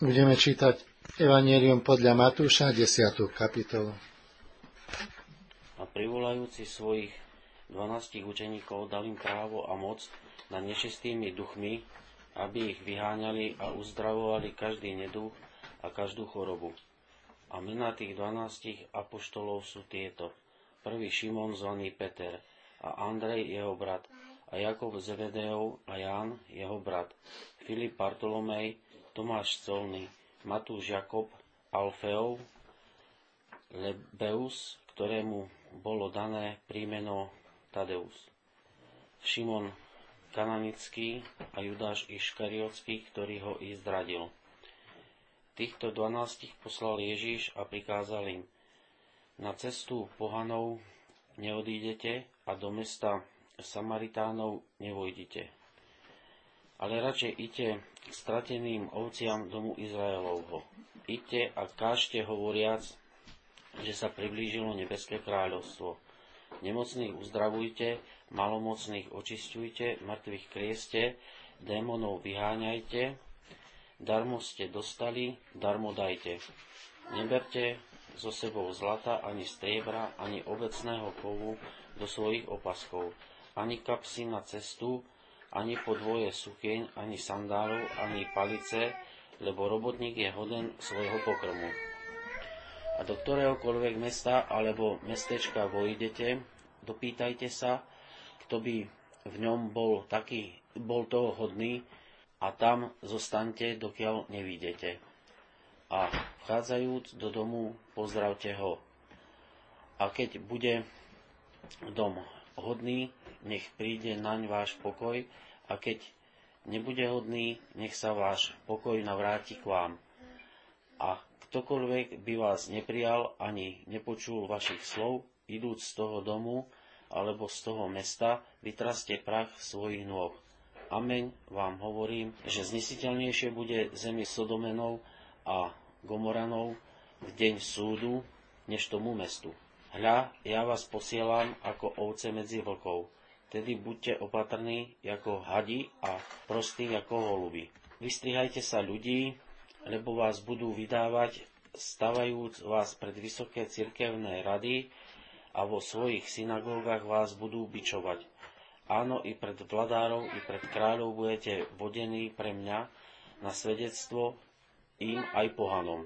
Budeme čítať Evangelium podľa Matúša, 10. kapitolu. A privolajúci svojich 12 učeníkov dal im právo a moc nad nečistými duchmi, aby ich vyháňali a uzdravovali každý neduch a každú chorobu. A mená tých 12 apoštolov sú tieto. Prvý Šimon zvaný Peter, a Andrej jeho brat, a Jakub Zebedeov a Ján jeho brat, Filip Bartolomej, Tomáš Colný, Matúš Jakob, Alfeov, Lebeus, ktorému bolo dané prímeno Tadeus, Šimon Kananický a Judáš Iškariotský, ktorý ho i zradil. Týchto 12 poslal Ježiš a prikázal im: na cestu pohanov neodídete a do mesta Samaritánov nevojdite, ale radšej idte k strateným ovciam domu Izraelovho. Idte a kážte hovoriac, že sa priblížilo nebeské kráľovstvo. Nemocných uzdravujte, malomocných očisťujte, mŕtvych krieste, démonov vyháňajte, darmo ste dostali, darmo dajte. Neberte so sebou zlata, ani striebra, ani ovecného kovu do svojich opaskov, ani kapsy na cestu, ani podvoje sukieň, ani sandálov, ani palice, lebo robotník je hoden svojho pokrmu. A do ktoréhokoľvek mesta alebo mestečka vojdete, dopýtajte sa, kto by v ňom bol toho hodný, a tam zostaňte, dokiaľ nevidíte. A vchádzajúc do domu, pozdravte ho. A keď bude dom hodný, nech príde naň váš pokoj, a keď nebude hodný, nech sa váš pokoj navráti k vám. A ktokoľvek by vás neprijal ani nepočul vašich slov, idúc z toho domu alebo z toho mesta, vytraste prach svojich nôh. Ameň vám hovorím, že znesiteľnejšie bude zemi Sodomenov a Gomoranov v deň súdu, než tomu mestu. Hľa, ja vás posielam ako ovce medzi vlkov. Tedy buďte opatrní ako hadi a prostí ako holuby. Vystrihajte sa ľudí, lebo vás budú vydávať, stavajúc vás pred vysoké cirkevné rady, a vo svojich synagógach vás budú bičovať. Áno, i pred vladárov, i pred kráľov budete vodení pre mňa na svedectvo im aj pohanom.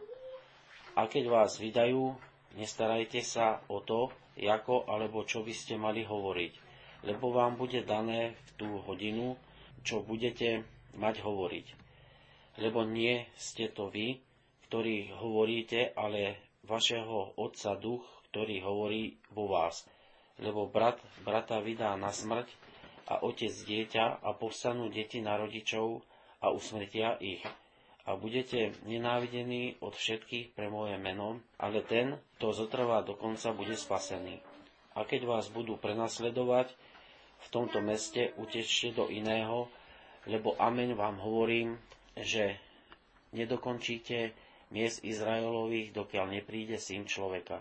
A keď vás vydajú, nestarajte sa o to, ako alebo čo by ste mali hovoriť, lebo vám bude dané v tú hodinu, čo budete mať hovoriť. Lebo nie ste to vy, ktorí hovoríte, ale vašeho Otca Duch, ktorý hovorí vo vás. Lebo brat brata vydá na smrť a otec dieťa, a povstanú deti na rodičov a usmrtia ich. A budete nenávidení od všetkých pre moje meno, ale ten, kto zotrvá do konca, bude spasený. A keď vás budú prenasledovať v tomto meste, utečte do iného, lebo ameň vám hovorím, že nedokončíte miest Izraelových, dokiaľ nepríde Syn človeka.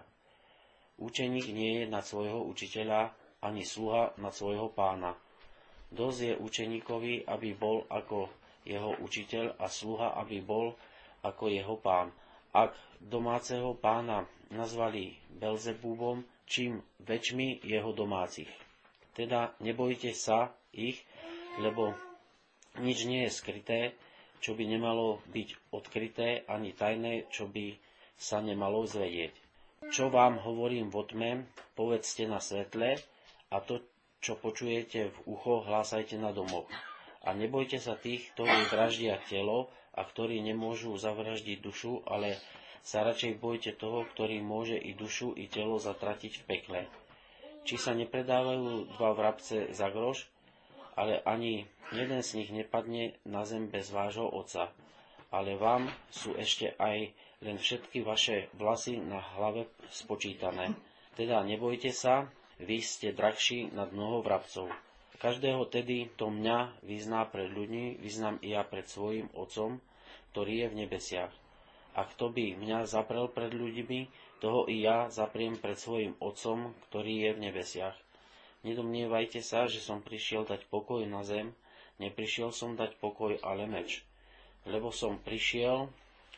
Učeník nie je nad svojho učiteľa, ani sluha nad svojho pána. Dosť je učeníkovi, aby bol ako jeho učiteľ, a sluha, aby bol ako jeho pán. Ak domáceho pána nazvali Belzebúbom, čím väčšmi jeho domácich. Teda nebojte sa ich, lebo nič nie je skryté, čo by nemalo byť odkryté, ani tajné, čo by sa nemalo zvedieť. Čo vám hovorím vo tme, povedzte na svetle, a to, čo počujete v ucho, hlásajte na domoch. A nebojte sa tých, ktorí vraždia telo a ktorí nemôžu zavraždiť dušu, ale sa radšej bojte toho, ktorý môže i dušu, i telo zatratiť v pekle. Či sa nepredávajú dva vrabce za groš, ale ani jeden z nich nepadne na zem bez vášho Otca. Ale vám sú ešte aj len všetky vaše vlasy na hlave spočítané. Teda nebojte sa, vy ste drahší nad mnoho vrabcov. Každého tedy to mňa vyzná pred ľuďmi, vyznám i ja pred svojim Otcom, ktorý je v nebesiach. A kto by mňa zaprel pred ľuďmi, toho i ja zapriem pred svojim Otcom, ktorý je v nebesiach. Nedomnievajte sa, že som prišiel dať pokoj na zem, neprišiel som dať pokoj, ale meč. Lebo som prišiel,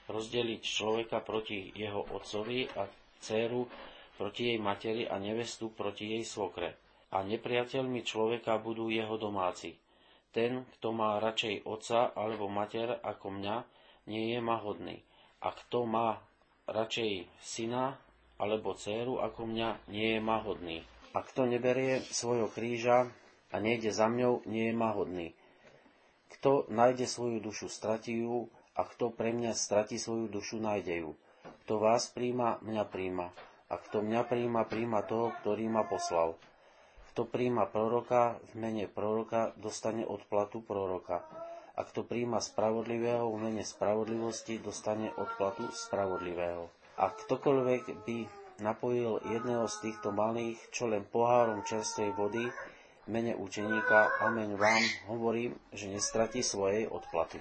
rozdeliť človeka proti jeho otcovi a dcéru proti jej materi a nevestu proti jej svokre. A nepriateľmi človeka budú jeho domáci. Ten, kto má radšej otca alebo mater ako mňa, nie je ma hodný. A kto má radšej syna alebo dcéru ako mňa, nie je ma hodný. A kto neberie svojho kríža a nejde za mňou, nie je ma hodný. Kto nájde svoju dušu, stratí ju, a kto pre mňa stratí svoju dušu, nájde ju. Kto vás príjma, mňa príjma. A kto mňa príjma, príjma toho, ktorý ma poslal. Kto príjma proroka v mene proroka, dostane odplatu proroka. A kto príjma spravodlivého v mene spravodlivosti, dostane odplatu spravodlivého. A ktokoľvek by napojil jedného z týchto malých, čo len pohárom čerstvej vody, v mene učeníka, amen vám hovorím, že nestratí svojej odplaty.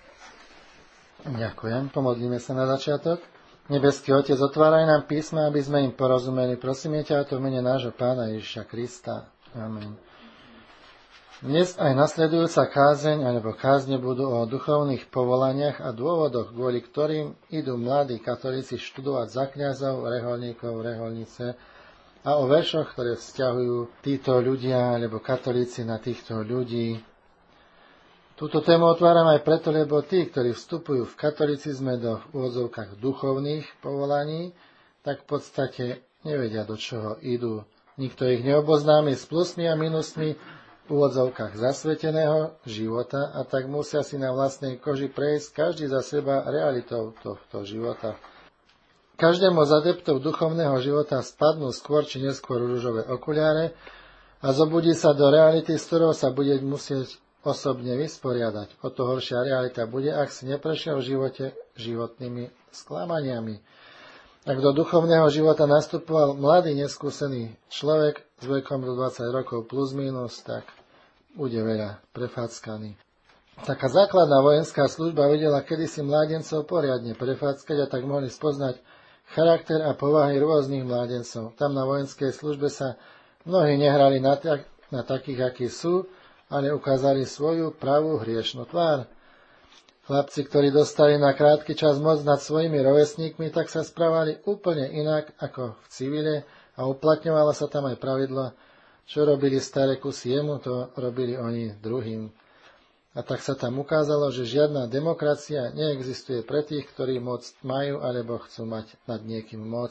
Ďakujem. Pomodlíme sa na začiatok. Nebeský Otec, otváraj nám písma, aby sme im porozumeli. Prosíme ťa to v mene nášho Pána Ježiša Krista. Amen. Dnes aj nasledujúca kázeň alebo kázne budú o duchovných povolaniach a dôvodoch, kvôli ktorým idú mladí katolíci študovať za kňazov, reholníkov, reholnice a o veršoch, ktoré vzťahujú títo ľudia alebo katolíci na týchto ľudí. Túto tému otváram aj preto, lebo tí, ktorí vstupujú v katolicizme do v úvodzovkách duchovných povolaní, tak v podstate nevedia, do čoho idú. Nikto ich neoboznámi s plusmi a minusmi v úvodzovkách zasveteného života a tak musia si na vlastnej koži prejsť každý za seba realitou tohto života. Každému z adeptov duchovného života spadnú skôr či neskôr ružové okuliare a zobudí sa do reality, s ktorou sa bude musieť osobne vysporiadať. O to horšia realita bude, ak si neprešiel v živote životnými sklamaniami. Ak do duchovného života nastupoval mladý, neskúsený človek s vekom do 20 rokov plus minus, tak bude veľa prefackaný. Taká základná vojenská služba vedela kedysi mládencov poriadne prefáckať a tak mohli spoznať charakter a povahy rôznych mládencov. Tam na vojenskej službe sa mnohí nehrali na takých, akí sú, ale ukázali svoju pravú hriešnú tvár. Chlapci, ktorí dostali na krátky čas moc nad svojimi rovesníkmi, tak sa správali úplne inak ako v civile a uplatňovalo sa tam aj pravidlo, čo robili staré kusy jemu, to robili oni druhým. A tak sa tam ukázalo, že žiadna demokracia neexistuje pre tých, ktorí moc majú alebo chcú mať nad niekým moc.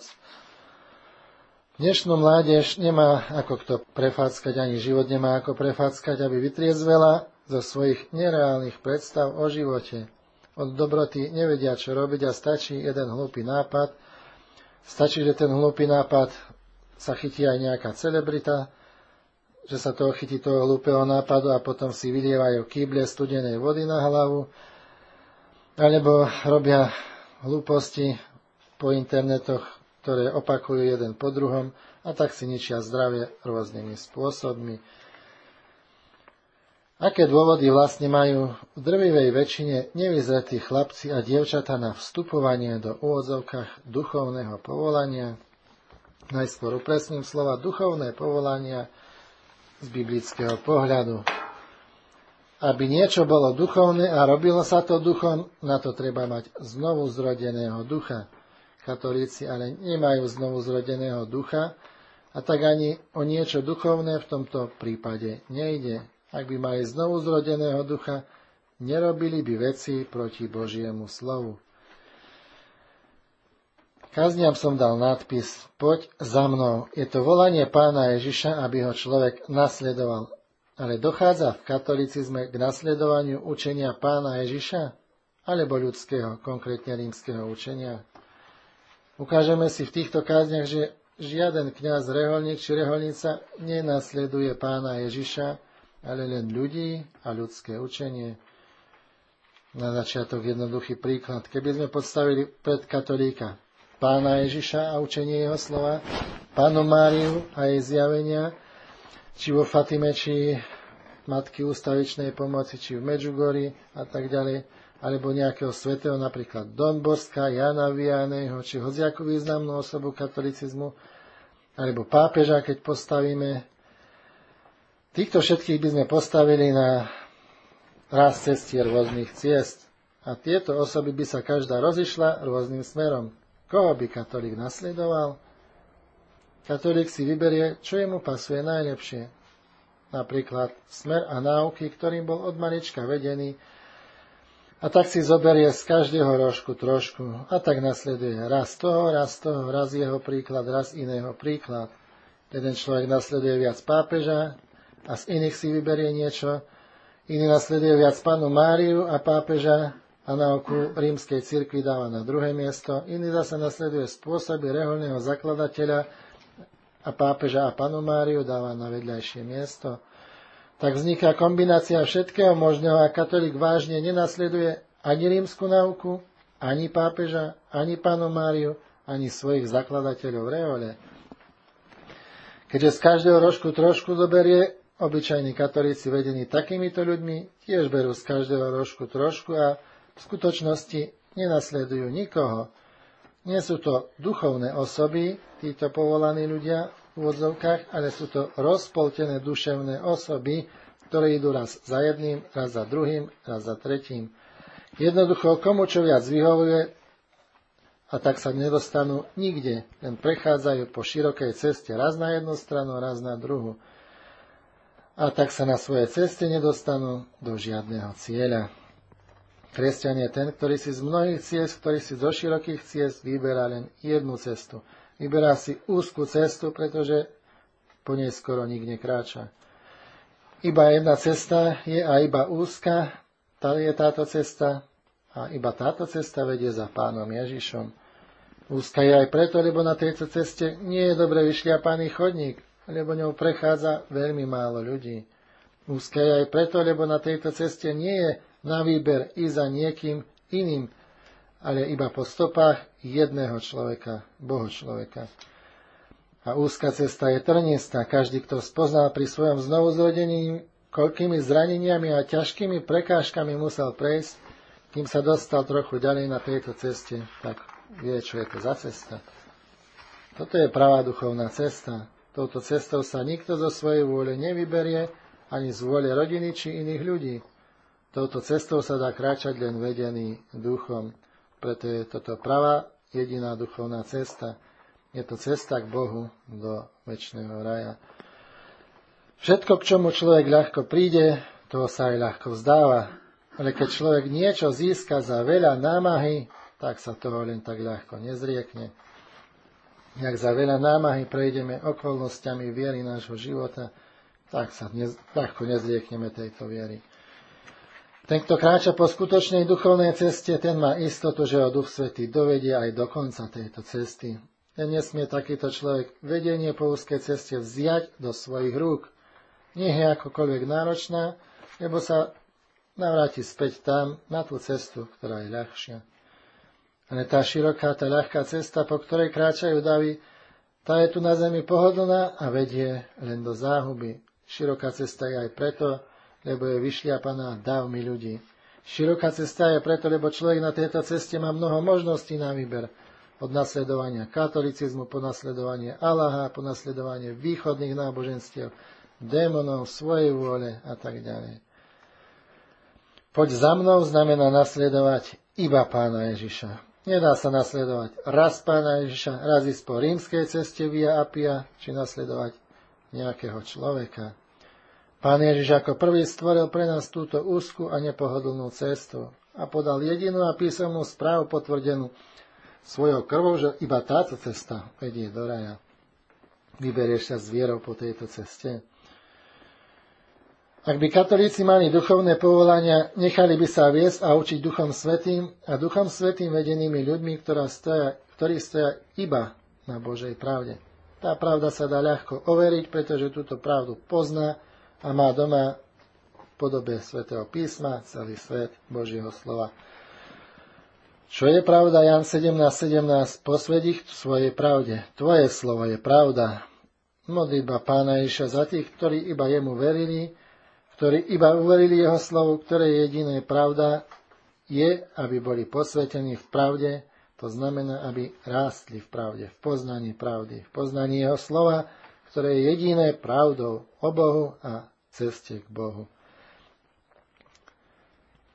Dnešnú mládež nemá ako kto prefáckať, ani život nemá ako prefáckať, aby vytriezvela zo svojich nereálnych predstav o živote. Od dobroty nevedia, čo robiť a stačí jeden hlúpy nápad. Stačí, že ten hlúpy nápad sa chytí aj nejaká celebrita, že sa toho chytí toho hlúpeho nápadu a potom si vylievajú kýble studenej vody na hlavu, alebo robia hlúposti po internetoch, ktoré opakujú jeden po druhom a tak si ničia zdravie rôznymi spôsobmi. Aké dôvody vlastne majú v drvivej väčšine nevyzretí chlapci a dievčatá na vstupovanie do úvodzovkách duchovného povolania? Najskôr upresním slova duchovné povolania z biblického pohľadu. Aby niečo bolo duchovné a robilo sa to duchom, na to treba mať znovu zrodeného ducha. Katolíci ale nemajú znovu zrodeného ducha a tak ani o niečo duchovné v tomto prípade nejde. Ak by mali znovu zrodeného ducha, nerobili by veci proti Božiemu slovu. Kázniam som dal nadpis Poď za mnou. Je to volanie Pána Ježiša, aby ho človek nasledoval. Ale dochádza v katolicizme k nasledovaniu učenia Pána Ježiša alebo ľudského, konkrétne rímskeho učenia? Ukážeme si v týchto kázniach, že žiaden kňaz, reholník či reholnica nenasleduje Pána Ježiša, ale len ľudí a ľudské učenie. Na začiatok jednoduchý príklad. Keby sme podstavili pred katolíka Pána Ježiša a učenie jeho slova, Pannu Máriu a jej zjavenia, či vo Fatime, či Matky ústavičnej pomoci, či v Medžugorji a tak ďalej, alebo nejakého svätého, napríklad Don Bosca, Jana Vianneyho, či hociakú významnú osobu katolicizmu, alebo pápeža, keď postavíme. Týchto všetkých by sme postavili na raz cestier rôznych ciest. A tieto osoby by sa každá rozišla rôznym smerom. Koho by katolík nasledoval? Katolík si vyberie, čo jemu pasuje najlepšie. Napríklad smer a náuky, ktorým bol od malička vedený, a tak si zoberie z každého rožku trošku. A tak nasleduje raz toho, raz jeho príklad, raz iného príklad. Jeden človek nasleduje viac pápeža a z iných si vyberie niečo. Iný nasleduje viac Pannu Máriu a pápeža a náuku rímskej cirkvi dáva na druhé miesto. Iný zase nasleduje spôsoby rehoľného zakladateľa a pápeža a Pannu Máriu dáva na vedľajšie miesto. Tak vzniká kombinácia všetkého možného a katolík vážne nenasleduje ani rímsku náuku, ani pápeža, ani Pannu Máriu, ani svojich zakladateľov rehole. Keďže z každého rožku trošku zoberie, obyčajní katolíci vedení takýmito ľuďmi tiež berú z každého rožku trošku a v skutočnosti nenasledujú nikoho. Nie sú to duchovné osoby, títo povolaní ľudia v úvodzovkách, ale sú to rozpoltené duševné osoby, ktoré idú raz za jedným, raz za druhým, raz za tretím. Jednoducho, komu čo viac vyhovuje, a tak sa nedostanú nikde, len prechádzajú po širokej ceste raz na jednu stranu, raz na druhú. A tak sa na svojej ceste nedostanú do žiadneho cieľa. Kresťan je ten, ktorý si z mnohých ciest, ktorý si zo širokých ciest vyberá len jednu cestu. Vyberá si úzku cestu, pretože po nej skoro nik nekráča. Iba jedna cesta je a iba úzka, tá je táto cesta a iba táto cesta vedie za Pánom Ježišom. Úzka je aj preto, lebo na tejto ceste nie je dobre vyšliapaný chodník, lebo ňou prechádza veľmi málo ľudí. Úzka je aj preto, lebo na tejto ceste nie je na výber ísť za niekým iným, ale iba po stopách jedného človeka, Bohočloveka. A úzka cesta je trnistá. Každý, kto spoznal pri svojom znovuzrodení, koľkými zraneniami a ťažkými prekážkami musel prejsť, kým sa dostal trochu ďalej na tejto ceste, tak vie, čo je to za cesta. Toto je pravá duchovná cesta. Touto cestou sa nikto zo svojej vôle nevyberie, ani z vôle rodiny či iných ľudí. Touto cestou sa dá kráčať len vedený duchom. Preto je toto pravá jediná duchovná cesta. Je to cesta k Bohu do večného raja. Všetko, k čomu človek ľahko príde, toho sa aj ľahko vzdáva. Ale keď človek niečo získa za veľa námahy, tak sa toho len tak ľahko nezriekne. Jak za veľa námahy prejdeme okolnostiami viery nášho života, tak sa ľahko nezriekneme tejto viery. Ten, kto kráča po skutočnej duchovnej ceste, ten má istotu, že ho Duch Svätý dovedie aj do konca tejto cesty. Ten nesmie takýto človek vedenie po úzkej ceste vziať do svojich rúk. Nie je akokoľvek náročná, lebo sa navráti späť tam, na tú cestu, ktorá je ľahšia. Ale tá široká, tá ľahká cesta, po ktorej kráčajú davy, tá je tu na zemi pohodlná a vedie len do záhuby. Široká cesta je aj preto, lebo je vyšliapaná davmi ľudí. Široká cesta je preto, lebo človek na tejto ceste má mnoho možností na výber. Od nasledovania katolicizmu, po nasledovanie Allaha, po nasledovanie východných náboženstiev, démonov, svojej vôle a tak ďalej. Poď za mnou znamená nasledovať iba Pána Ježiša. Nedá sa nasledovať raz Pána Ježiša, raz ísť po rímskej ceste Via Appia, či nasledovať nejakého človeka. Pán Ježiš ako prvý stvoril pre nás túto úzku a nepohodlnú cestu a podal jedinú a písomnú správu potvrdenú svojou krvou, že iba táto cesta vedie do raja. Vyberieš sa s vierou po tejto ceste. Ak by katolíci mali duchovné povolania, nechali by sa viesť a učiť Duchom Svätým a Duchom Svätým vedenými ľuďmi, ktorí stoja iba na Božej pravde. Tá pravda sa dá ľahko overiť, pretože túto pravdu pozná a má doma v podobe Svätého písma celý svet Božieho slova. Čo je pravda? Ján 17:17. Posväť ich svojej pravde. Tvoje slovo je pravda. Modlitba Pána Ježiša za tých, ktorí iba jemu verili, ktorí iba uverili jeho slovu, ktoré je jediné pravda, je, aby boli posvetení v pravde, to znamená, aby rástli v pravde, v poznaní pravdy, v poznaní jeho slova, ktoré je jediné pravdou o Bohu a ceste k Bohu.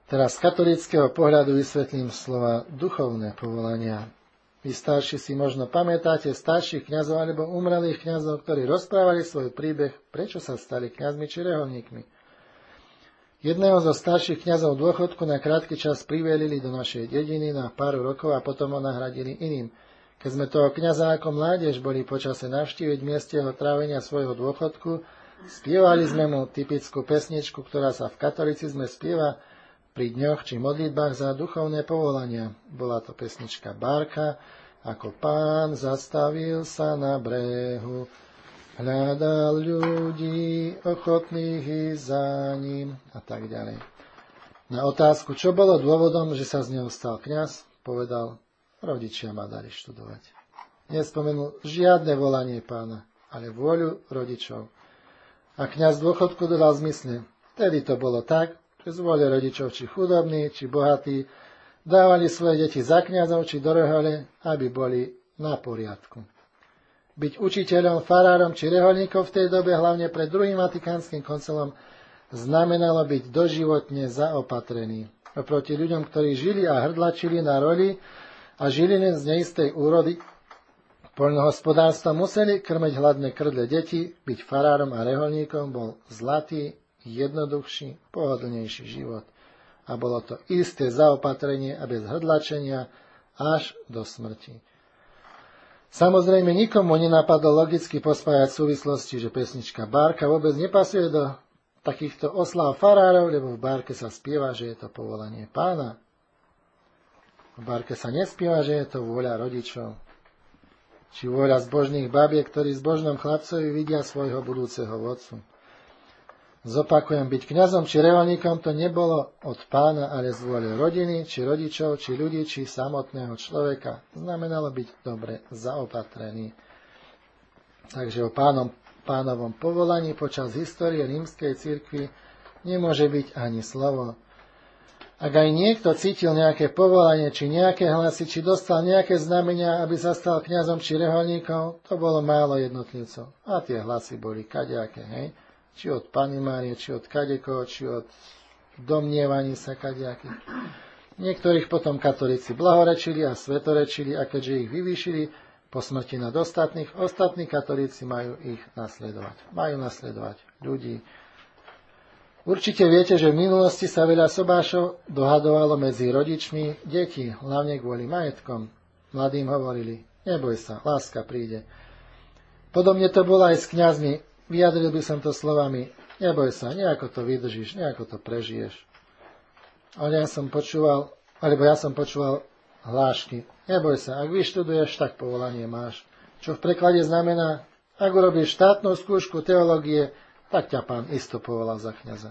Teraz z katolíckeho pohľadu vysvetlím slova duchovné povolania. Vy starší si možno pamätáte starších kňazov alebo umrelých kňazov, ktorí rozprávali svoj príbeh, prečo sa stali kňazmi či reholníkmi. Jedného zo starších kňazov v dôchodku na krátky čas privelili do našej dediny na pár rokov a potom ho nahradili iným. Keď sme toho kňaza ako mládež boli počase navštíviť v mieste jeho trávenia svojho dôchodku, spievali sme mu typickú pesničku, ktorá sa v katolicizme spieva pri dňoch či modlitbách za duchovné povolania. Bola to pesnička Bárka, ako Pán zastavil sa na brehu, hľadal ľudí ochotných ísť za ním a tak ďalej. Na otázku, čo bolo dôvodom, že sa z neho stal kňaz, povedal, rodičia ma dali študovať. Nespomenul žiadne volanie Pána, ale vôľu rodičov. A kňaz v dôchodku dodal zmysle, vtedy to bolo tak, že z vôle rodičov, či chudobní, či bohatí, dávali svoje deti za kňazov, či do rehole, aby boli na poriadku. Byť učiteľom, farárom, či reholníkom v tej dobe, hlavne pred druhým vatikánskym koncilom, znamenalo byť doživotne zaopatrený. Oproti ľuďom, ktorí žili a hrdlačili na roli a žili len z neistej úrody poľnohospodárstva, museli krmeť hladné krdle deti, byť farárom a reholníkom bol zlatý, jednoduchší, pohodlnejší život. A bolo to isté zaopatrenie a bez hrdlačenia až do smrti. Samozrejme, nikomu nenapadlo logicky pospájať súvislosti, že pesnička Bárka vôbec nepasuje do takýchto oslav farárov, lebo v Bárke sa spieva, že je to povolanie Pána. V Bárke sa nespieva, že je to vôľa rodičov. Či vôľa zbožných babiek, ktorí zbožnom chlapcovi vidia svojho budúceho vodcu. Zopakujem, byť kňazom či reholníkom to nebolo od Pána, ale z vôle rodiny, či rodičov, či ľudí, či samotného človeka. Znamenalo byť dobre zaopatrený. Takže o Pánovom povolaní počas histórie rímskej cirkvi nemôže byť ani slovo. Ak aj niekto cítil nejaké povolanie, či nejaké hlasy, či dostal nejaké znamenia, aby sa stal kňazom či reholníkom, to bolo málo jednotlivcov. A tie hlasy boli kadejaké, hej? Či od Panny Márie, či od kadekoho, či od domnievaní sa kadejakých. Niektorých potom katolíci blahorečili a svetorečili, a keďže ich vyvýšili po smrti nad ostatní katolíci majú ich nasledovať. Majú nasledovať ľudí. Určite viete, že v minulosti sa veľa sobášov dohadovalo medzi rodičmi detí, hlavne kvôli majetkom. Mladým hovorili, neboj sa, láska príde. Podobne to bolo aj s kňazmi. Vyjadril by som to slovami, neboj sa, nejako to vydržíš, nejako to prežiješ. Ale ja som počúval hlášky, neboj sa, ak vyštuduješ, tak povolanie máš. Čo v preklade znamená, ak urobíš štátnu skúšku teológie, tak ťa Pán isto povolal za kňaza.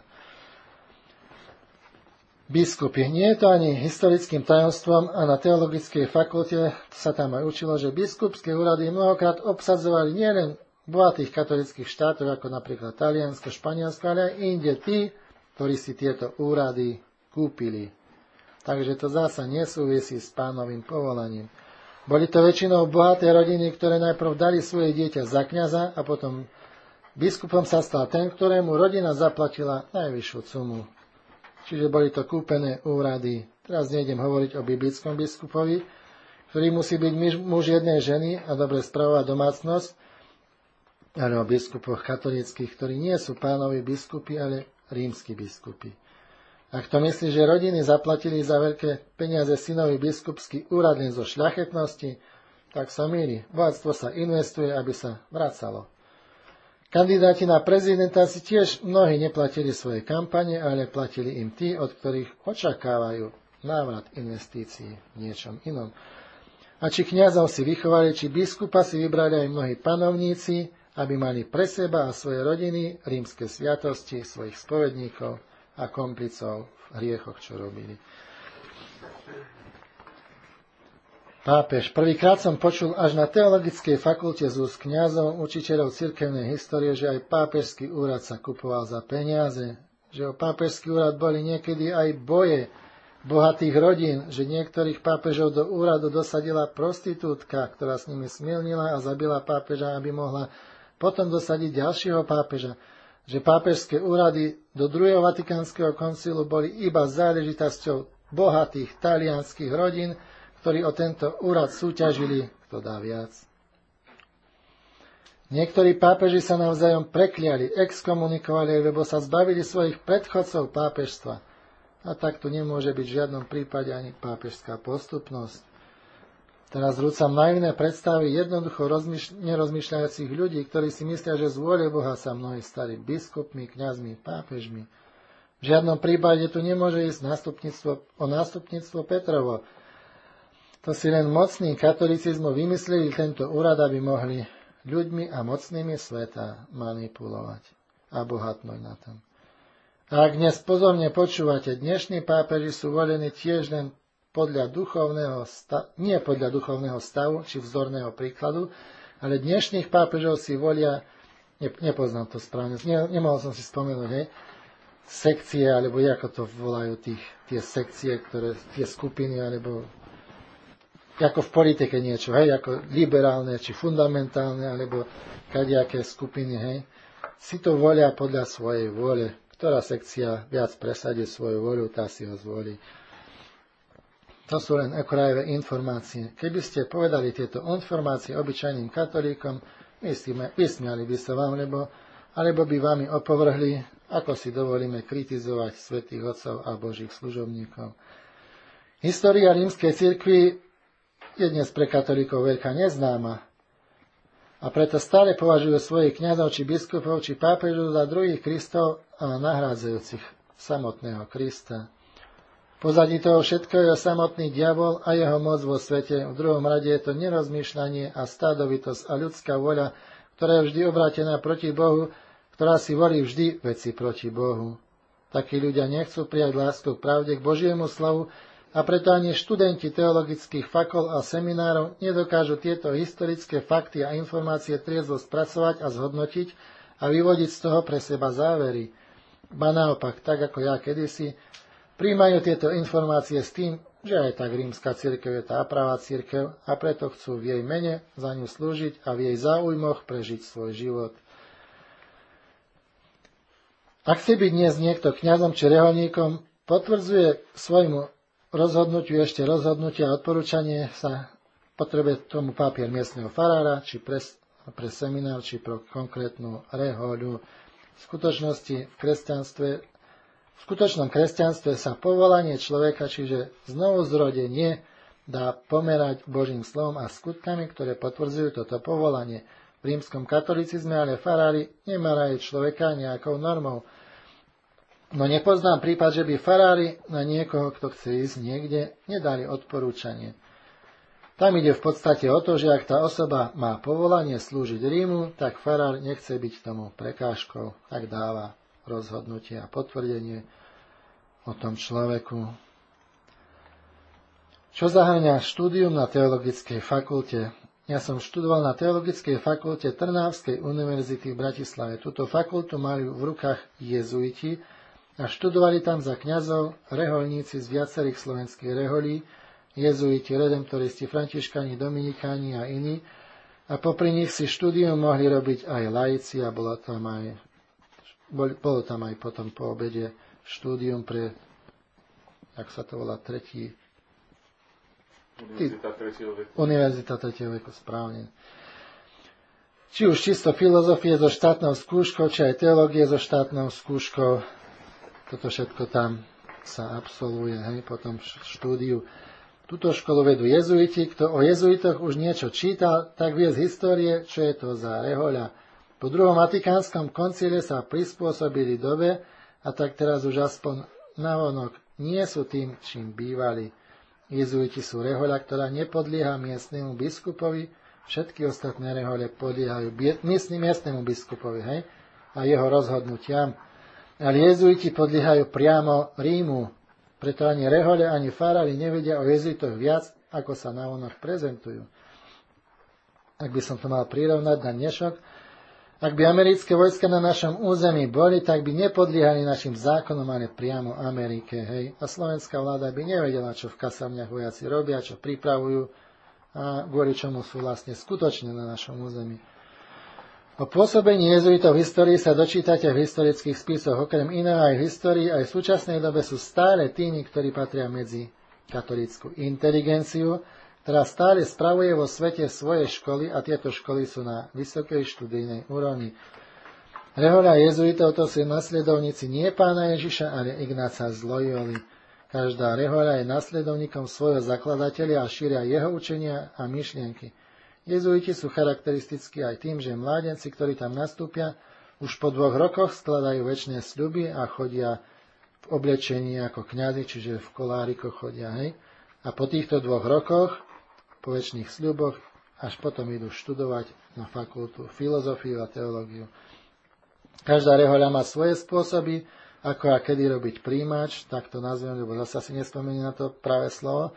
Biskupy. Nie je to ani historickým tajomstvom a na teologickej fakulte sa tam aj učilo, že biskupské úrady mnohokrát obsadzovali nielen bohatých katolických štátov, ako napríklad Taliansko, Španielsko, ale aj inde tí, ktorí si tieto úrady kúpili. Takže to zasa nesúvisí s Pánovým povolaním. Boli to väčšinou bohaté rodiny, ktoré najprv dali svoje dieťa za kňaza a potom biskupom sa stal ten, ktorému rodina zaplatila najvyššiu sumu. Čiže boli to kúpené úrady. Teraz nejdem hovoriť o biblickom biskupovi, ktorý musí byť muž jednej ženy a dobre spravovať domácnosť, ale o biskupoch katolíckych, ktorí nie sú Pánovi biskupy, ale rímski biskupy. Ak to myslí, že rodiny zaplatili za veľké peniaze synovi biskupský úrad len zo šľachetnosti, tak sa mýli. Bohatstvo sa investuje, aby sa vracalo. Kandidáti na prezidenta si tiež mnohí neplatili svoje kampane, ale platili im tí, od ktorých očakávajú návrat investícií v niečom inom. A či kňazov si vychovali, či biskupa si vybrali aj mnohí panovníci, aby mali pre seba a svoje rodiny rímske sviatosti, svojich spovedníkov a komplicov v hriechoch, čo robili. Pápež. Prvýkrát som počul až na teologickej fakulte z úst kňazov, učiteľov cirkevnej histórie, že aj pápežský úrad sa kupoval za peniaze, že o pápežský úrad boli niekedy aj boje bohatých rodín, že niektorých pápežov do úradu dosadila prostitútka, ktorá s nimi smilnila a zabila pápeža, aby mohla potom dosadiť ďalšieho pápeža. že pápežské úrady do druhého Vatikánskeho koncilu boli iba záležitosťou bohatých talianskych rodín, ktorí o tento úrad súťažili, kto dá viac. Niektorí pápeži sa navzájom prekliali, exkomunikovali, lebo sa zbavili svojich predchodcov pápežstva. A tak tu nemôže byť v žiadnom prípade ani pápežská postupnosť. Teraz rúcam naivné predstavy jednoducho nerozmýšľajúcich ľudí, ktorí si myslia, že z vôle Boha sa mnohí stali biskupmi, kňazmi, pápežmi. V žiadnom prípade tu nemôže ísť o nástupníctvo Petrovo. To si len mocní katolicizmu vymysleli tento úrad, aby mohli ľuďmi a mocnými sveta manipulovať a bohatnúť na tom. A ak dnes pozorne počúvate, dnešní pápeži sú volení tiež len podľa nie podľa duchovného stavu či vzorného príkladu, ale dnešných pápežov si volia, nepoznám to správne, nemohol som si spomenúť, sekcie, alebo ako to volajú tie sekcie, tie skupiny, alebo ako v politike niečo, ako liberálne, či fundamentálne, alebo kadejaké skupiny, si to volia podľa svojej vôle. Ktorá sekcia viac presadí svoju voľu, tá si ho zvolí. To sú len okrajové informácie. Keby ste povedali tieto informácie obyčajným katolíkom, vysmiali by sa vám, alebo by vami opovrhli, ako si dovolíme kritizovať svätých otcov a božích služobníkov. História rímskej cirkvi je dnes pre katolíkov veľká neznáma a preto stále považujú svojich kňazov či biskupov či pápežov za druhých Kristov a nahrádzajúcich samotného Krista. Pozadí toho všetkého je samotný diabol a jeho moc vo svete. V druhom rade je to nerozmýšľanie a stádovitosť a ľudská voľa, ktorá je vždy obrátená proti Bohu, ktorá si volí vždy veci proti Bohu. Takí ľudia nechcú prijať lásku k pravde, k Božiemu slovu, a preto ani študenti teologických fakol a seminárov nedokážu tieto historické fakty a informácie triezvo spracovať a zhodnotiť a vyvodiť z toho pre seba závery. Ba naopak, tak ako ja kedysi, prijímajú tieto informácie s tým, že aj tak rímska cirkev je tá pravá cirkev a preto chcú v jej mene za ňu slúžiť a v jej záujmoch prežiť svoj život. Ak chce byť dnes niekto kňazom či reholníkom, potvrdzuje svojmu rozhodnutiu ešte rozhodnutie a odporúčanie sa potrebuje tomu papier miestneho farára, či pre seminár, či pro konkrétnu rehoľu. V skutočnom kresťanstve sa povolanie človeka, čiže znovuzrodenie, dá pomerať Božím slovom a skutkami, ktoré potvrdzujú toto povolanie. V rímskom katolicizme ale farári nemarajú človeka nejakou normou. No nepoznám prípad, že by farári na niekoho, kto chce ísť niekde, nedali odporúčanie. Tam ide v podstate o to, že ak tá osoba má povolanie slúžiť Rímu, tak farár nechce byť tomu prekážkou, tak dáva rozhodnutie a potvrdenie o tom človeku. Čo zahŕňa štúdium na teologickej fakulte? Ja som študoval na teologickej fakulte Trnavskej univerzity v Bratislave. Túto fakultu majú v rukách jezuiti, a študovali tam za kňazov reholníci z viacerých slovenských reholí, jezuiti, redemptoristi, františkáni, dominikáni a iní. A popri nich si štúdium mohli robiť aj laici a bolo tam aj potom po obede štúdium pre, jak sa to volá, Univerzita 3. veku, správne. Či už čisto filozofie so štátnou skúškou, či aj teológie so štátnou skúškou. Toto všetko tam sa absolvuje, potom štúdiu. Túto školu vedú jezuiti. Kto o jezuitoch už niečo čítal, tak vie z histórie, čo je to za rehoľa. Po druhom Vatikánskom koncile sa prispôsobili dobe a tak teraz už aspoň navonok nie sú tým, čím bývali. Jezuiti sú rehoľa, ktorá nepodlieha miestnemu biskupovi. Všetky ostatné rehole podliehajú miestnemu biskupovi a jeho rozhodnutiam. Ale jezuiti podliehajú priamo Rímu, preto ani rehole, ani farári nevedia o jezuitoch viac, ako sa navonok prezentujú. Ak by som to mal prirovnať na dnešok, ak by americké vojska na našom území boli, tak by nepodliehali našim zákonom, ale priamo Amerike. A slovenská vláda by nevedela, čo v kasarniach vojaci robia, čo pripravujú a kvôli čomu sú vlastne skutočne na našom území. O pôsobení jezuitov v histórii sa dočítate v historických spisoch. Okrem iného aj v histórii, aj v súčasnej dobe sú stále tými, ktorí patria medzi katolícku inteligenciu, ktorá stále spravuje vo svete svoje školy a tieto školy sú na vysokej študijnej úrovni. Rehoľa jezuitov to sú nasledovníci nie pána Ježiša, ale Ignáca z Loyoli. Každá rehoľa je nasledovníkom svojho zakladateľa a šíria jeho učenia a myšlienky. Jezuiti sú charakteristickí aj tým, že mládenci, ktorí tam nastúpia, už po 2 rokoch skladajú večné sľuby a chodia v oblečení ako kňazi, čiže v kolárikoch chodia, hej. A po týchto 2 rokoch, po večných sľuboch, až potom idú študovať na fakultu filozofiu a teológiu. Každá rehoľa má svoje spôsoby, ako a kedy robiť príjimač, tak to nazvem, lebo zase si nespomínam na to práve slovo.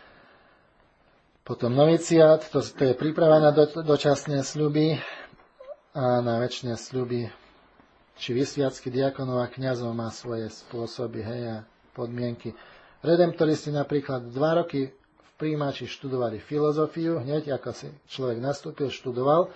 Potom noviciát, to je príprava na dočasné sľuby a na večné sľuby. Či vysviacky diakonov a kňazov má svoje spôsoby, hej, a podmienky. Redemptoristi napríklad 2 roky v príjimači študovali filozofiu, hneď ako si človek nastúpil, študoval.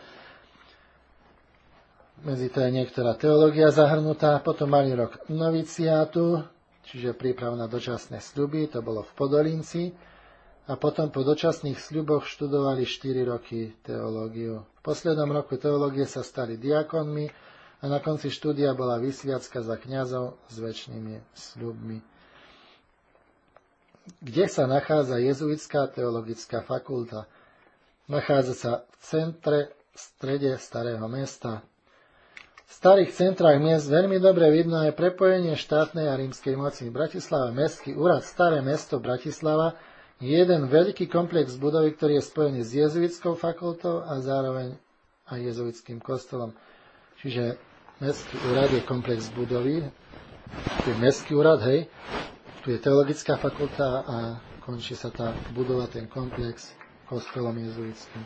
Medzi to je niektorá teológia zahrnutá. Potom mali rok noviciátu, čiže prípravu na dočasné sľuby, to bolo v Podolinci. A potom po dočasných sľuboch študovali 4 roky teológiu. V poslednom roku teológie sa stali diakonmi a na konci štúdia bola vysviacka za kňazov s večnými sľubmi. Kde sa nachádza jezuitská teologická fakulta? Nachádza sa v strede starého mesta. V starých centrách miest veľmi dobre vidno aj prepojenie štátnej a rímskej moci. V Bratislave mestský úrad Staré mesto Bratislava je jeden veľký komplex budovy, ktorý je spojený s jezuitskou fakultou a zároveň aj jezuitským kostolom. Čiže mestský úrad je komplex budovy, tu je mestský úrad, hej, tu je teologická fakulta a končí sa tá budova, ten komplex kostolom jezuitským.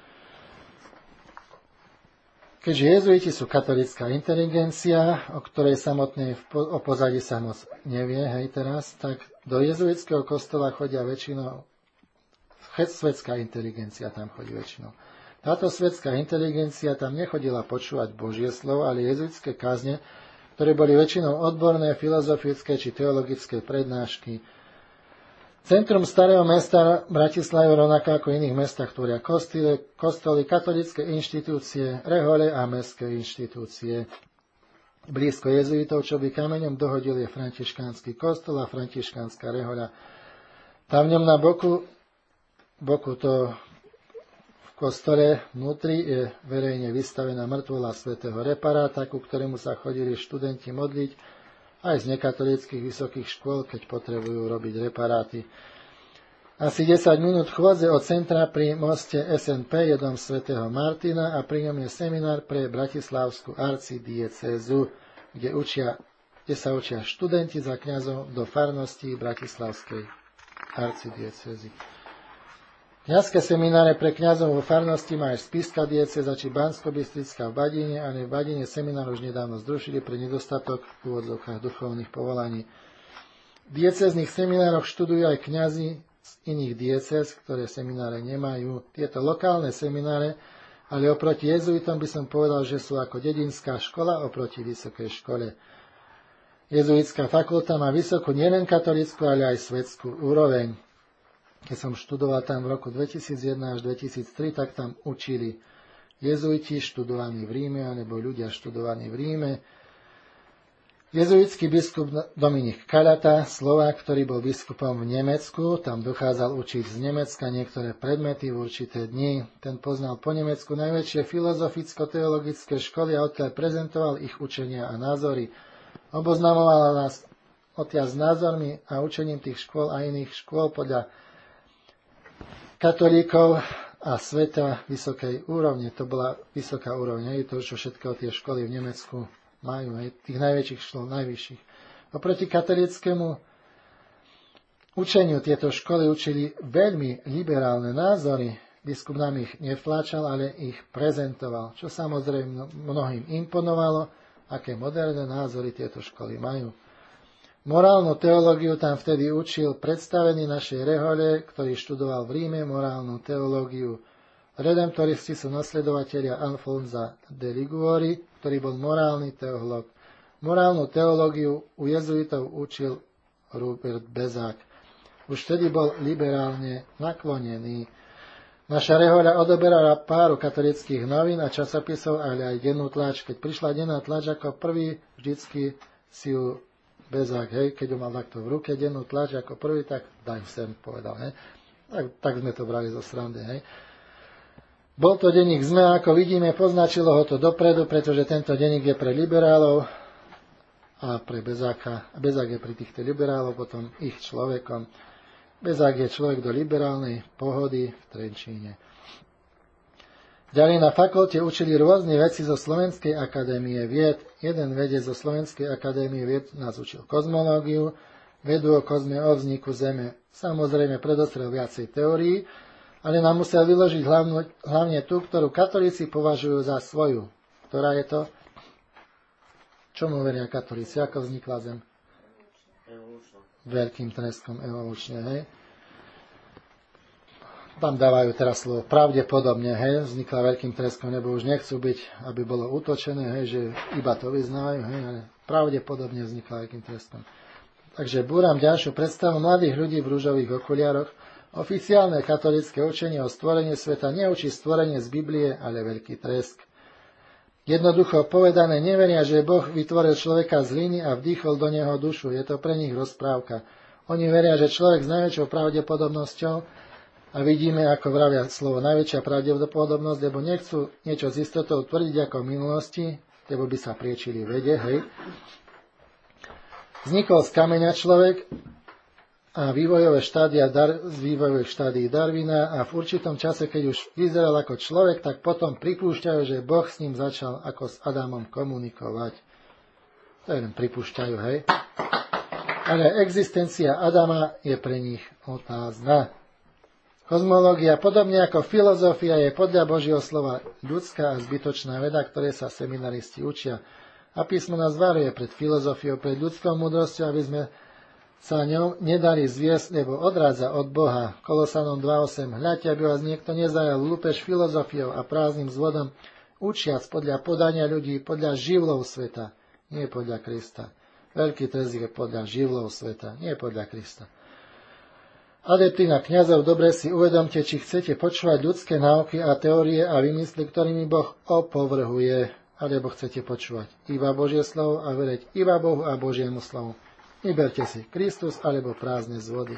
Keďže jezuiti sú katolická inteligencia, o ktorej samotnej o pozadí sa moc nevie, hej, teraz, tak do jezuitského kostola chodia väčšinou, svetská inteligencia tam chodí väčšinou. Táto svetská inteligencia tam nechodila počúvať Božie slovo, ale jezuitské kázne, ktoré boli väčšinou odborné, filozofické či teologické prednášky. Centrum starého mesta Bratislavy, rovnako ako iných mestách, tvoria kostoly, katolícke inštitúcie, rehole a mestské inštitúcie. Blízko jezuitov, čo by kameňom dohodil, je františkánsky kostol a františkánska rehoľa. Tam v ňom na boku to v kostole vnútri je verejne vystavená mŕtvola svätého Reparáta, ku ktorému sa chodili študenti modliť, aj z nekatolíckych vysokých škôl, keď potrebujú robiť reparáty. Asi 10 minút chôdze od centra pri moste SNP je dom svätého Martina a pri ňom je seminár pre bratislavskú arcidiecézu, kde sa učia študenti za kňazov do farnosti bratislavskej arcidiecézy. Kňazské semináre pre kňazov vo farnosti má aj Spišská diecéza či Banskobystrická v Badine, ale v Badine seminár už nedávno zrušili pre nedostatok v úvodzovkách duchovných povolaní. V diecéznych seminároch študujú aj kňazi z iných diecéz, ktoré semináre nemajú. Tieto lokálne semináre, ale oproti jezuitom by som povedal, že sú ako dedinská škola oproti vysokej škole. Jezuitská fakulta má vysokú nielen katolícku, ale aj svetskú úroveň. Keď som študoval tam v roku 2001 až 2003, tak tam učili jezuiti študovaní v Ríme, alebo ľudia študovaní v Ríme. Jezuitský biskup Dominik Kalata, Slovák, ktorý bol biskupom v Nemecku, tam dochádzal učiť z Nemecka niektoré predmety v určité dni. Ten poznal po Nemecku najväčšie filozoficko-teologické školy a odtiaľ prezentoval ich učenia a názory. Oboznamoval nás odtiaľ s názormi a učením tých škôl a iných škôl podľa katolíkov a sveta vysokej úrovne. To bola vysoká úroveň, to, čo všetko tie školy v Nemecku majú, tých najväčších škôl, najvyšších. Oproti katolíckému učeniu tieto školy učili veľmi liberálne názory. Biskup nám ich nevtláčal, ale ich prezentoval, čo samozrejme mnohým imponovalo, aké moderné názory tieto školy majú. Morálnu teológiu tam vtedy učil predstavený našej rehole, ktorý študoval v Ríme, morálnu teológiu Redemptoristi sú nasledovatelia Alfonsa de Liguori, ktorý bol morálny teológ. Morálnu teológiu u jezuitov učil Rupert Bezák. Už vtedy bol liberálne naklonený. Naša rehoľa odoberala páru katolických novín a časopisov, ale aj dennú tlač. Keď prišla denná tlač ako prvý, vždycky si ju Bezák, keď ju mal takto v ruke, dennú tlač ako prvý, tak daj sem, povedal. Tak sme to brali zo srandy. Bol to denník ZME, ako vidíme, poznačilo ho to dopredu, pretože tento denník je pre liberálov a pre Bezáka. Bezák je pri týchto liberálov, potom ich človekom. Bezák je človek do liberálnej pohody v Trenčíne. Ďalej na fakulte učili rôzne veci zo Slovenskej akadémie vied. Jeden vedec zo Slovenskej akadémie vied nás učil kozmológiu, vedu o kozme, o vzniku Zeme. Samozrejme predostrel viacej teórií, ale nám musel vyložiť hlavne tú, ktorú katolíci považujú za svoju. Ktorá je to? Čomu veria katolíci? Ako vznikla Zem? Veľkým treskom evolučne, Tam dávajú teraz slovo pravdepodobne, vznikla veľkým treskom, lebo už nechcú byť, aby bolo útočené, že iba to vyznávajú, ale pravdepodobne vznikla veľkým treskom. Takže búram ďalšiu predstavu mladých ľudí v ružových okuliaroch. Oficiálne katolické učenie o stvorení sveta neučí stvorenie z Biblie, ale veľký tresk. Jednoducho povedané, neveria, že Boh vytvoril človeka z hliny a vdýchol do neho dušu. Je to pre nich rozprávka. Oni veria, že človek s najväčšou pravdepodobnosťou, a vidíme, ako vravia slovo najväčšia pravdepodobnosť, lebo nechcú niečo s istotou tvrdiť ako v minulosti, lebo by sa priečili vede, Vznikol z kameňa človek a vývojové štádií Darwina a v určitom čase, keď už vyzeral ako človek, tak potom pripúšťajú, že Boh s ním začal ako s Adamom komunikovať. To je len pripúšťajú, Ale existencia Adama je pre nich otázna. Kozmológia, podobne ako filozofia, je podľa Božieho slova ľudská a zbytočná veda, ktoré sa seminaristi učia. A písmo nás varuje pred filozofiou, pred ľudskou múdrosťou, aby sme sa ňou nedali zviesť, lebo odrádza od Boha. Kolosanom 2.8. Hľadte, aby vás niekto nezajal lúpež filozofiou a prázdnym zvodom, učiac podľa podania ľudí, podľa živlov sveta, nie podľa Krista. Veľký trest je podľa živlov sveta, nie podľa Krista. Adepty na kňazov, dobre si uvedomte, či chcete počúvať ľudské náuky a teórie a vymysly, ktorými Boh opovrhuje, alebo chcete počúvať iba Božie slovo a veriť iba Bohu a Božiemu slovu. Vyberte si Kristus alebo prázdne zvody.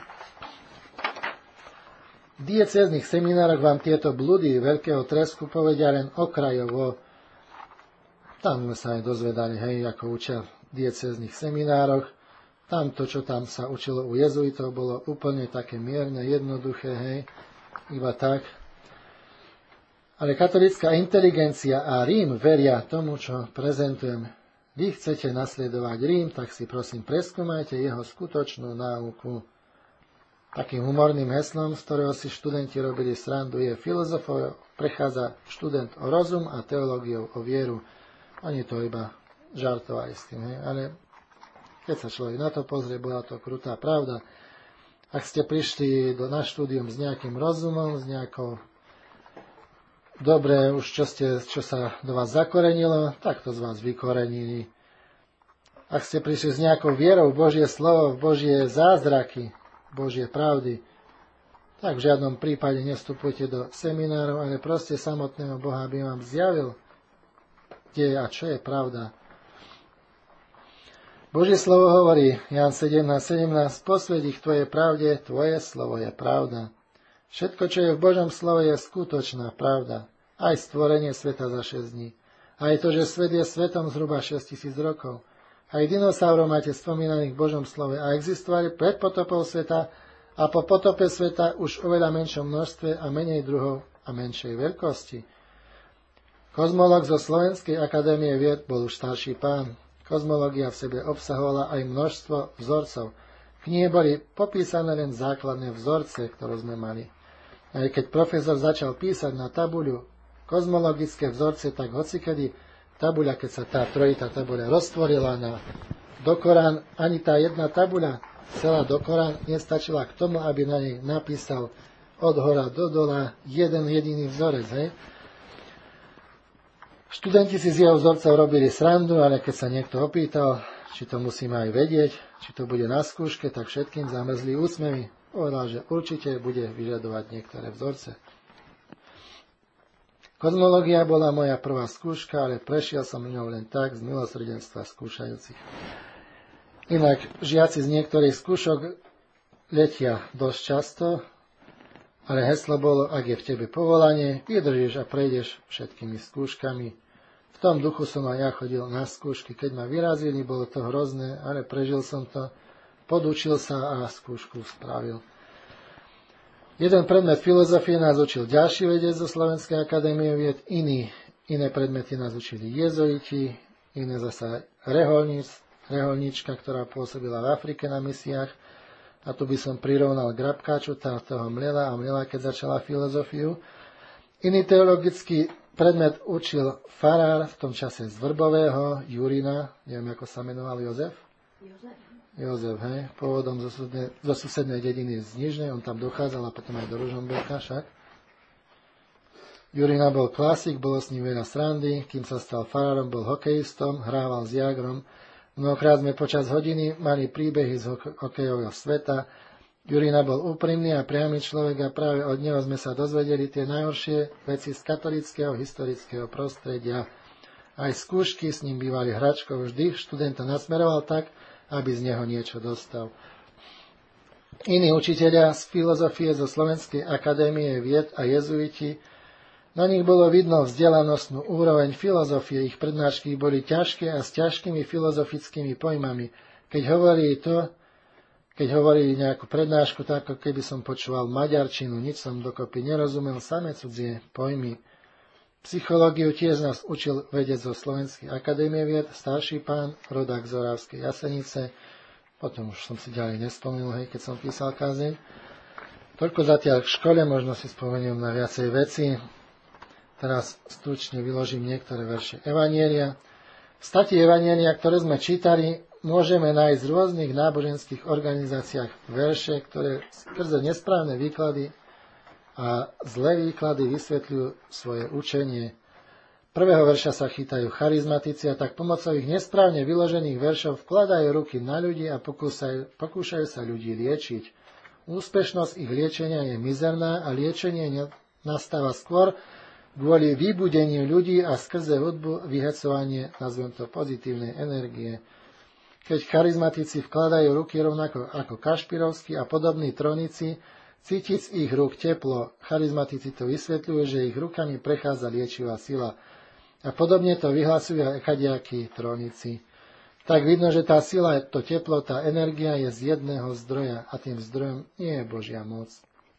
V diecéznych seminároch vám tieto blúdy veľkého tresku povedia len okrajovo. Tam sme sa aj dozvedali, ako učia v diecéznych seminároch. Tam to, čo tam sa učilo u jezuitov, bolo úplne také mierne, jednoduché, iba tak. Ale katolícka inteligencia a Rím veria tomu, čo prezentujem. Vy chcete nasledovať Rím, tak si prosím preskúmajte jeho skutočnú náuku. Takým humorným heslom, z ktorého si študenti robili srandu, je filozofov prechádza študent o rozum a teológiou o vieru. Oni to iba žartovali s tým, ale keď sa človek na to pozrie, bola to krutá pravda. Ak ste prišli na štúdium s nejakým rozumom, s nejakou dobre, už čo sa do vás zakorenilo, tak to z vás vykorenili. Ak ste prišli s nejakou vierou v Božie slovo, v Božie zázraky, Božie pravdy, tak v žiadnom prípade nevstupujte do seminárov, ale proste samotného Boha, aby vám zjavil, kde a čo je pravda. Božie slovo hovorí, Ján 17:17, posväť ich tvojej pravde, tvoje slovo je pravda. Všetko, čo je v Božom slove, je skutočná pravda. Aj stvorenie sveta za 6 dní. Aj to, že svet je svetom zhruba 6000 rokov. Aj dinosaurov máte spomínaných v Božom slove. A existovali pred potopou sveta a po potope sveta už oveľa menšom množstve a menej druhov a menšej veľkosti. Kozmológ zo Slovenskej akadémie vied bol už starší pán. Kozmológia v sebe obsahovala aj množstvo vzorcov. V knihe boli popísané len základné vzorce, ktoré sme mali. A keď profesor začal písať na tabuľu kozmologické vzorce, tak hocikedy tabuľa, keď sa tá trojitá tabuľa roztvorila do Korán, ani tá jedna tabuľa celá do Korán nestačila k tomu, aby na nej napísal od hora do dola jeden jediný vzorec. Hej. Študenti si z jeho vzorcov robili srandu, ale keď sa niekto opýtal, či to musíme aj vedieť, či to bude na skúške, tak všetkým zamrzli úsmevy. Povedal, že určite bude vyžadovať niektoré vzorce. Kozmológia bola moja prvá skúška, ale prešiel som ňou len tak z milosrdenstva skúšajúcich. Inak žiaci z niektorých skúšok letia dosť často, ale heslo bolo, ak je v tebe povolanie, vydržíš a prejdeš všetkými skúškami. V tom duchu som aj ja chodil na skúšky. Keď ma vyrazili, bolo to hrozné, ale prežil som to, podučil sa a skúšku spravil. Jeden predmet filozofie nás učil ďalší vedec zo Slovenskej akadémie vied, iné predmety nás učili jezuiti, iné zasa reholníčka, ktorá pôsobila v Afrike na misiách. A tu by som prirovnal Grabkáču, tá toho mlela, keď začala filozofiu. Iný teologický predmet učil farár v tom čase z Vrbového, Jurina, neviem, ako sa menoval, Jozef, hej, pôvodom zo susednej dediny z Nižnej, on tam dochádzal a potom aj do Ružomberka však. Jurina bol klasik, bolo s ním veľa srandy, kým sa stal farárom, bol hokejistom, hrával s Jágrom. Mnohokrát sme počas hodiny mali príbehy z hokejového sveta. Jurina bol úprimný a priamy človek a práve od neho sme sa dozvedeli tie najhoršie veci z katolického historického prostredia. Aj skúšky s ním bývali hračkou, vždy študenta nasmeroval tak, aby z neho niečo dostal. Iní učitelia z filozofie zo Slovenskej akadémie vied a jezuiti, na nich bolo vidno vzdelanostnú úroveň filozofie, ich prednášky boli ťažké a s ťažkými filozofickými pojmami. Keď hovorili nejakú prednášku, tak ako keby som počúval maďarčinu, nič som dokopy nerozumel, samé cudzie pojmy. Psychológiu tiež nás učil vedec zo Slovenskej akadémie vied, starší pán, rodák z Oravskej Jasenice, potom už som si ďalej nespomenul, keď som písal kázeň. Toľko zatiaľ k škole, možno si spomeniem na viacej veci. Teraz stručne vyložím niektoré verše Evanjelia. V stati Evanjelia, ktoré sme čítali, môžeme nájsť v rôznych náboženských organizáciách verše, ktoré skrze nesprávne výklady a zlé výklady vysvetľujú svoje učenie. Prvého verša sa chytajú charizmatici a tak pomocou ich nesprávne vyložených veršov vkladajú ruky na ľudí a pokúšajú sa ľudí liečiť. Úspešnosť ich liečenia je mizerná a liečenie nastáva skôr kvôli vybudeniu ľudí a skrze hudbu vyhecovanie, nazvem to, pozitívnej energie. Keď charizmatici vkladajú ruky rovnako ako Kašpirovskí a podobní tronici, cítiť z ich rúk teplo, charizmatici to vysvetľujú, že ich rukami prechádza liečivá sila. A podobne to vyhlasujú aj kadejakí tronici. Tak vidno, že tá sila, to teplo, tá energia je z jedného zdroja a tým zdrojom nie je Božia moc.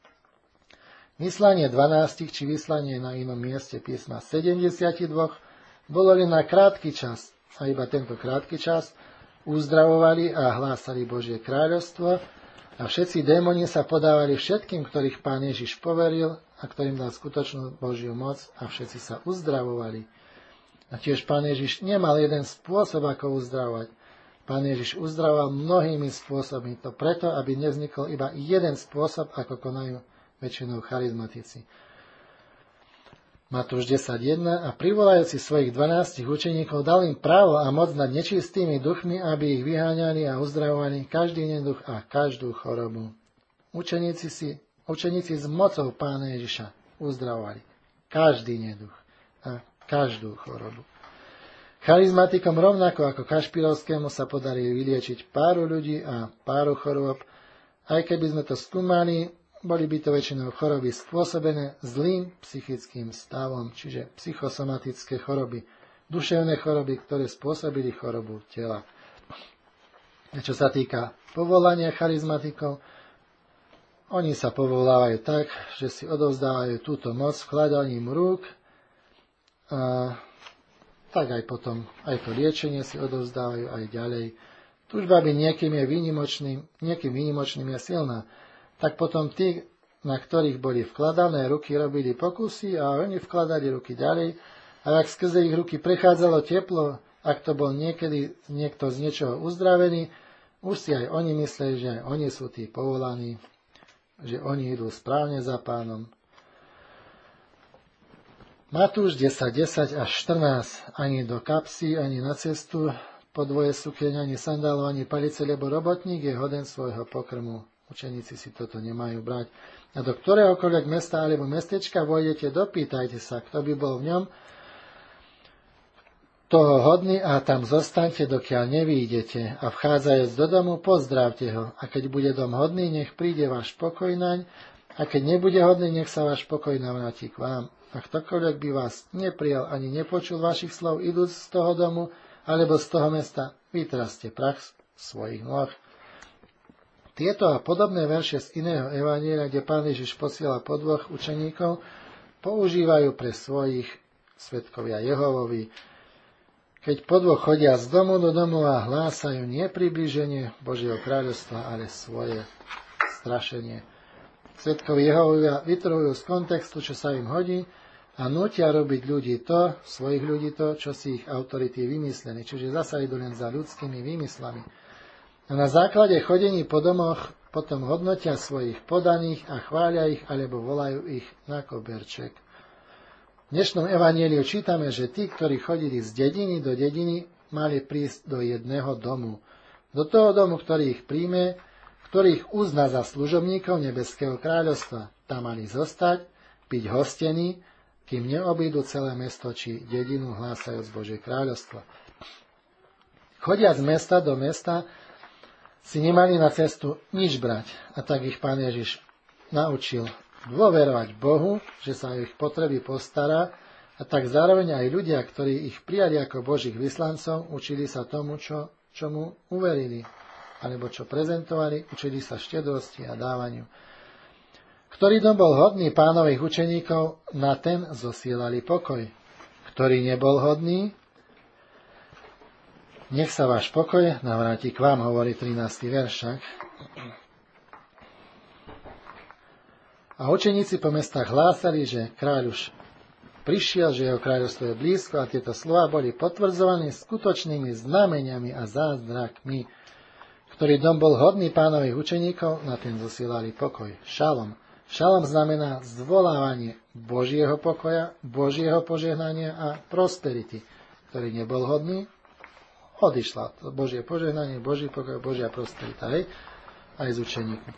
Vyslanie 12 či vyslanie na inom mieste písma 72 bolo len na krátky čas a iba tento krátky čas uzdravovali a hlásali Božie kráľovstvo a všetci démoni sa podávali všetkým, ktorých Pán Ježiš poveril a ktorým dal skutočnú Božiu moc a všetci sa uzdravovali. A tiež Pán Ježiš nemal jeden spôsob, ako uzdravovať. Pán Ježiš uzdravoval mnohými spôsobmi. To preto, aby nevznikol iba jeden spôsob, ako konajú väčšinou charizmatici. Matúš 10.1 a privolajúci svojich 12 učeníkov dal im právo a moc nad nečistými duchmi, aby ich vyháňali a uzdravovali každý neduch a každú chorobu. Učeníci s mocou Pána Ježiša uzdravovali každý neduch a každú chorobu. Charizmatikom rovnako ako Kašpirovskému sa podarí vyliečiť páru ľudí a páru chorôb. Aj keby sme to skúmali, boli by to väčšinou choroby spôsobené zlým psychickým stavom, čiže psychosomatické choroby, duševné choroby, ktoré spôsobili chorobu tela. A čo sa týka povolania charizmatikov, oni sa povolávajú tak, že si odovzdávajú túto moc vkladaním rúk a tak aj potom, aj to liečenie si odovzdávajú aj ďalej. Túžba byť niekým výnimočným je silná. Tak potom tí, na ktorých boli vkladané ruky, robili pokusy a oni vkladali ruky ďalej. A ak skrze ich ruky prechádzalo teplo, ak to bol niekedy niekto z niečoho uzdravený, už si aj oni mysleli, že aj oni sú tí povolaní. že oni idú správne za Pánom. Matúš 10:10 až 14. Ani do kapsy, ani na cestu po dvoje sukieň, ani sandálov, ani palice, lebo robotník je hoden svojho pokrmu. Učeníci si toto nemajú brať. A do ktoréhokoľvek mesta alebo mestečka vojdete, dopýtajte sa, kto by bol v ňom toho hodný, a tam zostaňte, dokiaľ nevyjdete. A vchádzajúc do domu, pozdravte ho. A keď bude dom hodný, nech príde váš pokoj naň. A keď nebude hodný, nech sa váš pokoj navráti k vám. A ktokoľvek by vás neprijal ani nepočul vašich slov, idúc z toho domu alebo z toho mesta, vytraste prach svojich nôh. Tieto a podobné verše z iného evanjelia, kde Pán Ježiš posiela po dvoch učeníkov, používajú pre svojich svedkovia Jehovovi. Keď po dvoch chodia z domu do domu a hlásajú nie priblíženie Božieho kráľovstva, ale svoje strašenie. Svedkovi Jehovovia vytrhujú z kontextu, čo sa im hodí, a nútia robiť svojich ľudí to, čo si ich autority vymysleli. Čiže zasa idú len za ľudskými výmyslami. A na základe chodení po domoch potom hodnotia svojich podaných a chvália ich, alebo volajú ich na koberček. V dnešnom evanjeliu čítame, že tí, ktorí chodili z dediny do dediny, mali prísť do jedného domu. Do toho domu, ktorý ich príjme, ktorý ich uzná za služobníkov nebeského kráľovstva. Tam mali zostať, byť hostení, kým neobídu celé mesto či dedinu, hlásajúc Božie kráľovstvo. Chodia z mesta do mesta, si nemali na cestu nič brať, a tak ich Pán Ježiš naučil dôverovať Bohu, že sa o ich potreby postará, a tak zároveň aj ľudia, ktorí ich prijali ako Božích vyslancov, učili sa tomu, čomu uverili, alebo čo prezentovali, učili sa štedrosti a dávaniu. Ktorý dom bol hodný Pánových učeníkov, na ten zosielali pokoj. Ktorý nebol hodný, nech sa váš pokoj navráti k vám, hovorí 13. veršak. A učeníci po mestách hlásali, že kráľ už prišiel, že jeho kráľovstvo je blízko, a tieto slová boli potvrdzované skutočnými znameniami a zázrakmi. Ktorý dom bol hodný Pánových učeníkov, na ten zosielali pokoj. Šalom. Šalom znamená zvolávanie Božieho pokoja, Božieho požehnania a prosperity. Ktorý nebol hodný, odišla. Božie požehnanie, Boží pokoj, Božia prosperita. Hej? Aj s učeníkmi.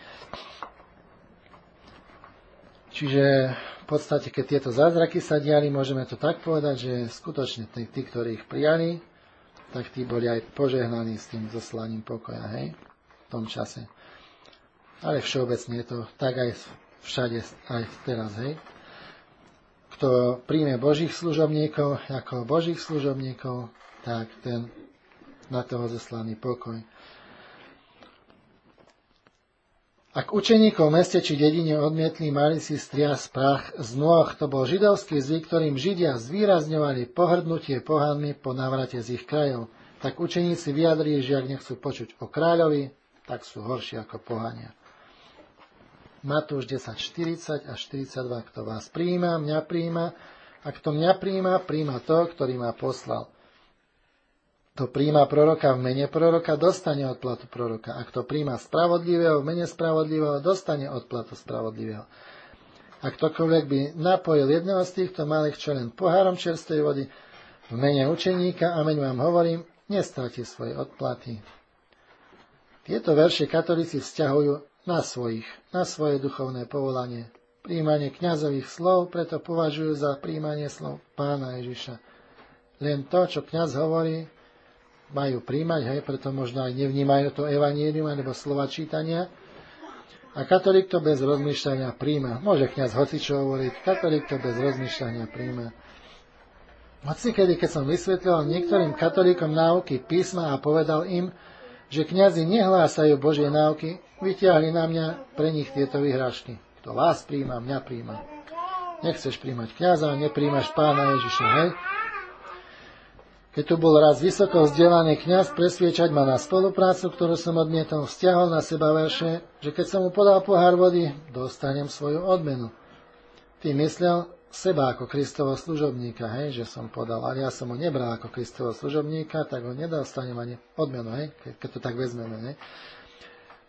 Čiže v podstate, keď tieto zázraky sa diali, môžeme to tak povedať, že skutočne tí, ktorí ich prijali, tak tí boli aj požehnaní s tým zoslaním pokoja, hej, v tom čase. Ale všeobecne je to tak aj všade, aj teraz, hej. Kto príjme Božích služobníkov ako Božích služobníkov, tak ten na toho zoslaný pokoj. Ak učeníkov v meste či dedine odmietli, mali si striasť prach z nôh. To bol židovský zvyk, ktorým Židia zvýrazňovali pohrdnutie pohanmi po návrate z ich krajov. Tak učeníci vyjadrili, že ak nechcú počuť o kráľovi, tak sú horší ako pohania. Matúš 10:40 až 42. Kto vás prijíma, mňa prijíma, a kto mňa prijíma, prijíma to, ktorý ma poslal. Kto prijíma proroka v mene proroka, dostane odplatu proroka. A kto prijíma spravodlivého v mene spravodlivého, dostane odplatu spravodlivého. A ktokoľvek by napojil jedného z týchto malých, čo len pohárom čerstvej vody, v mene učeníka, ameň vám hovorím, nestráte svoje odplaty. Tieto verše katolíci vzťahujú na svoje duchovné povolanie. Prijímanie kňazových slov preto považujú za prijímanie slov Pána Ježiša. Len to, čo kňaz hovorí, majú príjmať, hej, preto možno aj nevnímajú to evanjelium alebo slova čítania. A katolík to bez rozmýšľania príjma. Môže kňaz hocičo hovoriť, katolík to bez rozmýšľania príjma. Hocikedy, keď som vysvetlil niektorým katolíkom náuky písma a povedal im, že kňazi nehlásajú Božie náuky, vytiahli na mňa pre nich tieto vyhrážky. Kto vás príjma, mňa príjma. Nechceš príjmať kňaza, nepríjmaš Pána Ježiša, hej? Keď tu bol raz vysoko vzdelaný kňaz presviečať ma na spoluprácu, ktorú som odmietol, vzťahol na seba verše, že keď som mu podal pohár vody, dostanem svoju odmenu. Ty myslel seba ako Kristovo služobníka, hej, že som podal, ale ja som ho nebral ako Kristovo služobníka, tak ho nedostanem ani odmenu, hej, keď to tak vezmeme, hej.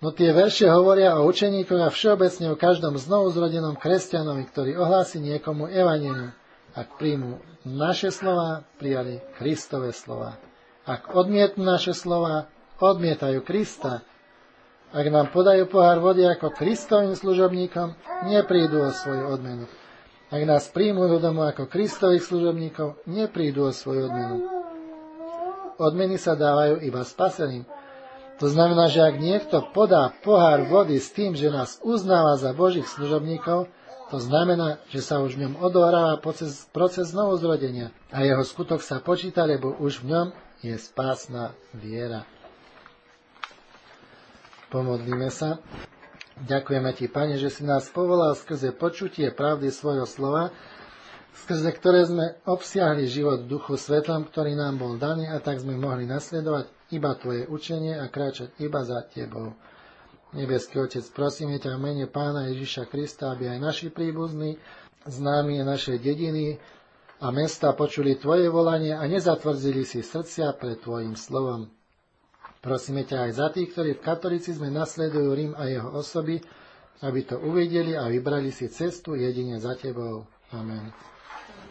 No tie verše hovoria o učeníkoch a všeobecne o každom znovuzrodenom kresťanovi, ktorý ohlási niekomu evanjelium. Ak príjmu naše slova, prijali Kristove slova. Ak odmietnú naše slova, odmietajú Krista. Ak nám podajú pohár vody ako Kristovým služobníkom, neprídu o svoju odmenu. Ak nás príjmú do domu ako Kristových služobníkov, neprídu o svoju odmenu. Odmeny sa dávajú iba spaseným. To znamená, že ak niekto podá pohár vody s tým, že nás uznáva za Božích služobníkov, to znamená, že sa už v ňom odohráva proces novozrodenia a jeho skutok sa počíta, lebo už v ňom je spásna viera. Pomodlíme sa. Ďakujeme Ti, Pane, že si nás povolal skrze počutie pravdy svojho slova, skrze ktoré sme obsiahli život v Duchu Svetom, ktorý nám bol daný, a tak sme mohli nasledovať iba Tvoje učenie a kráčať iba za Tebou. Nebeský Otec, prosíme ťa v mene Pána Ježiša Krista, aby aj naši príbuzní, známi našej dediny a mesta počuli Tvoje volanie a nezatvrdzili si srdcia pred Tvojim slovom. Prosíme ťa aj za tých, ktorí v katolicizme nasledujú Rím a jeho osoby, aby to uvideli a vybrali si cestu jedine za Tebou. Amen.